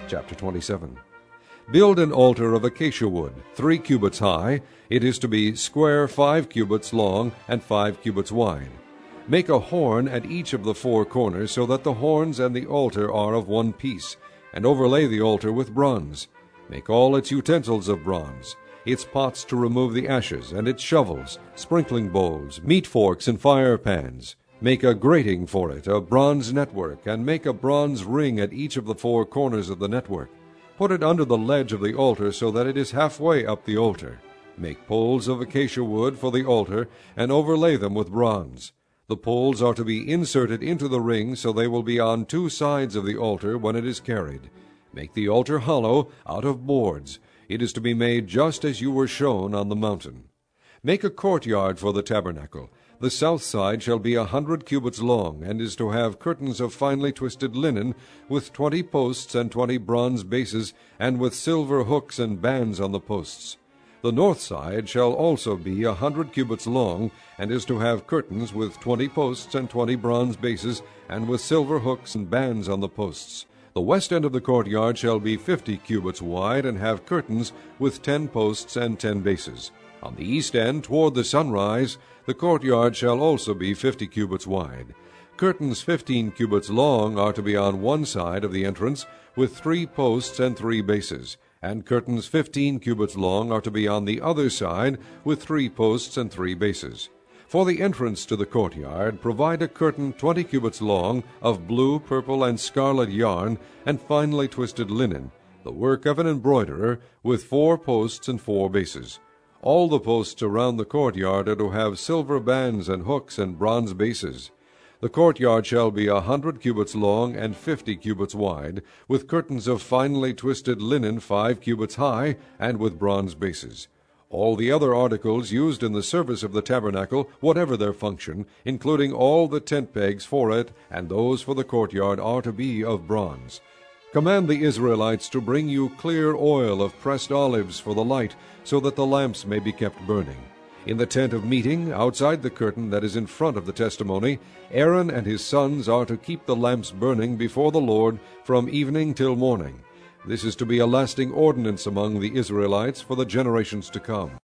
Chapter 27. Build an altar of acacia wood, 3 cubits high. It is to be square 5 cubits long and 5 cubits wide. Make a horn at each of the 4 corners, so that the horns and the altar are of one piece, and overlay the altar with bronze. Make all its utensils of bronze, its pots to remove the ashes, and its shovels, sprinkling bowls, meat forks, and fire pans. Make a grating for it, a bronze network, and make a bronze ring at each of the 4 corners of the network. Put it under the ledge of the altar so that it is halfway up the altar. Make poles of acacia wood for the altar, and overlay them with bronze. The poles are to be inserted into the ring, so they will be on 2 sides of the altar when it is carried. Make the altar hollow, out of boards. It is to be made just as you were shown on the mountain. Make a courtyard for the tabernacle. The south side shall be 100 cubits long, and is to have curtains of finely twisted linen, with 20 posts and 20 bronze bases, and with silver hooks and bands on the posts. The north side shall also be 100 cubits long, and is to have curtains with 20 posts and 20 bronze bases, and with silver hooks and bands on the posts. The west end of the courtyard shall be 50 cubits wide, and have curtains with 10 posts and 10 bases. On the east end, toward the sunrise, the courtyard shall also be 50 cubits wide. Curtains 15 cubits long are to be on one side of the entrance, with 3 posts and 3 bases, and curtains 15 cubits long are to be on the other side, with 3 posts and 3 bases. For the entrance to the courtyard, provide a curtain 20 cubits long, of blue, purple, and scarlet yarn, and finely twisted linen, the work of an embroiderer, with 4 posts and 4 bases. All the posts around the courtyard are to have silver bands and hooks and bronze bases. The courtyard shall be 100 cubits long and 50 cubits wide, with curtains of finely twisted linen 5 cubits high, and with bronze bases. All the other articles used in the service of the tabernacle, whatever their function, including all the tent pegs for it and those for the courtyard, are to be of bronze. Command the Israelites to bring you clear oil of pressed olives for the light, so that the lamps may be kept burning. In the tent of meeting, outside the curtain that is in front of the testimony, Aaron and his sons are to keep the lamps burning before the Lord from evening till morning. This is to be a lasting ordinance among the Israelites for the generations to come.